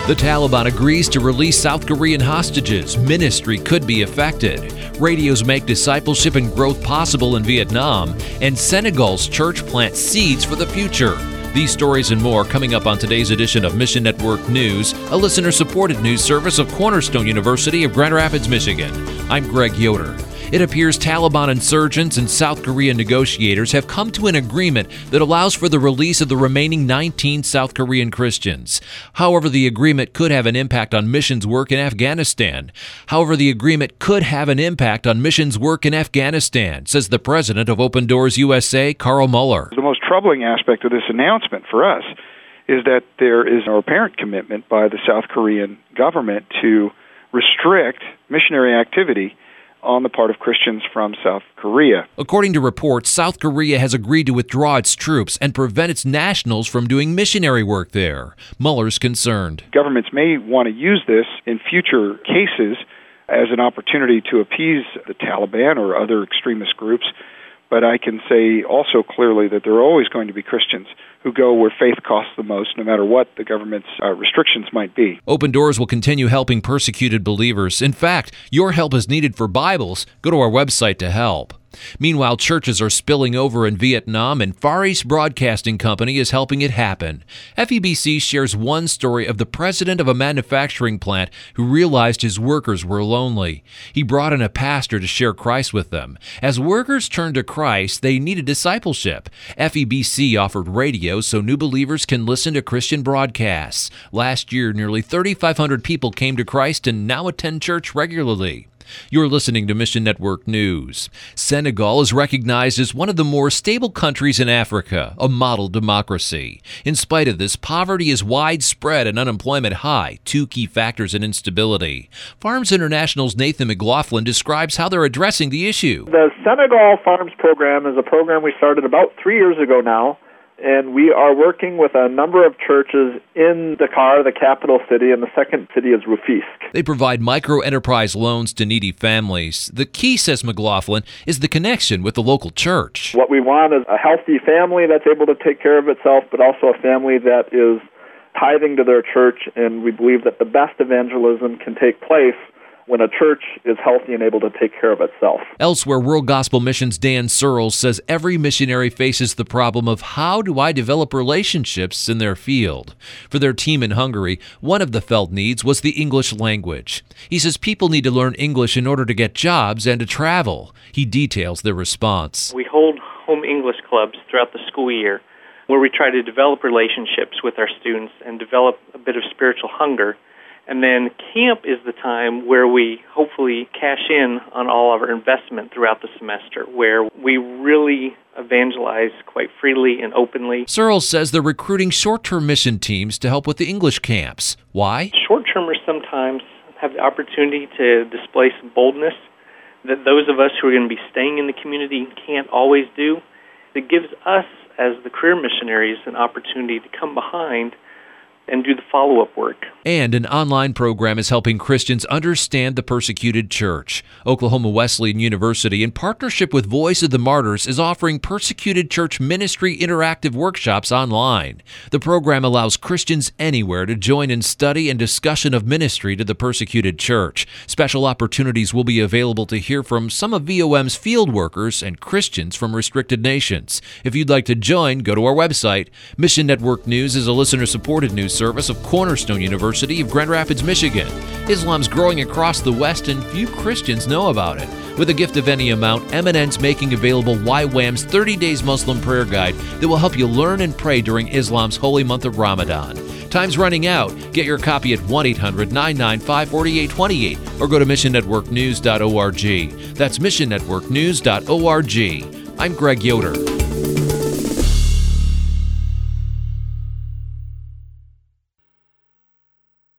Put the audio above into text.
The Taliban agrees to release South Korean hostages. Ministry could be affected. Radios make discipleship and growth possible in Vietnam. And Senegal's church plants seeds for the future. These stories and more coming up on today's edition of Mission Network News, a listener-supported news service of Cornerstone University of Grand Rapids, Michigan. I'm Greg Yoder. It appears Taliban insurgents and South Korean negotiators have come to an agreement that allows for the release of the remaining 19 South Korean Christians. However, the agreement could have an impact on missions work in Afghanistan, says the president of Open Doors USA, Carl Muller. The most troubling aspect of this announcement for us is that there is no apparent commitment by the South Korean government to restrict missionary activity on the part of Christians from South Korea. According to reports, South Korea has agreed to withdraw its troops and prevent its nationals from doing missionary work there. Muller's concerned. Governments may want to use this in future cases as an opportunity to appease the Taliban or other extremist groups, but I can say also clearly that there are always going to be Christians who go where faith costs the most, no matter what the government's restrictions might be. Open Doors will continue helping persecuted believers. In fact, your help is needed for Bibles. Go to our website to help. Meanwhile, churches are spilling over in Vietnam, and Far East Broadcasting Company is helping it happen. FEBC shares one story of the president of a manufacturing plant who realized his workers were lonely. He brought in a pastor to share Christ with them. As workers turned to Christ, they needed discipleship. FEBC offered radio so new believers can listen to Christian broadcasts. Last year, nearly 3,500 people came to Christ and now attend church regularly. You're listening to Mission Network News. Senegal is recognized as one of the more stable countries in Africa, a model democracy. In spite of this, poverty is widespread and unemployment high, two key factors in instability. Farms International's Nathan McLaughlin describes how they're addressing the issue. The Senegal Farms Program is a program we started about 3 years ago now, and we are working with a number of churches in Dakar, the capital city, and the second city is Rufisque. They provide micro-enterprise loans to needy families. The key, says McLaughlin, is the connection with the local church. What we want is a healthy family that's able to take care of itself, but also a family that is tithing to their church, and we believe that the best evangelism can take place when a church is healthy and able to take care of itself. Elsewhere, World Gospel Mission's Dan Searles says every missionary faces the problem of how do I develop relationships in their field. For their team in Hungary, one of the felt needs was the English language. He says people need to learn English in order to get jobs and to travel. He details their response. We hold home English clubs throughout the school year where we try to develop relationships with our students and develop a bit of spiritual hunger. And then camp is the time where we hopefully cash in on all of our investment throughout the semester, where we really evangelize quite freely and openly. Searles says they're recruiting short-term mission teams to help with the English camps. Why? Short-termers sometimes have the opportunity to display some boldness that those of us who are going to be staying in the community can't always do. It gives us, as the career missionaries, an opportunity to come behind and do the follow-up work. And an online program is helping Christians understand the persecuted church. Oklahoma Wesleyan University, in partnership with Voice of the Martyrs, is offering persecuted church ministry interactive workshops online. The program allows Christians anywhere to join in study and discussion of ministry to the persecuted church. Special opportunities will be available to hear from some of VOM's field workers and Christians from restricted nations. If you'd like to join, go to our website. Mission Network News is a listener-supported news service of Cornerstone University of Grand Rapids, Michigan. Islam's growing across the West and few Christians know about it. With a gift of any amount, Eminence making available YWAM's 30 Days Muslim Prayer Guide that will help you learn and pray during Islam's holy month of Ramadan. Time's running out. Get your copy at 1-800-995-4828 or go to missionnetworknews.org. That's missionnetworknews.org. I'm Greg Yoder.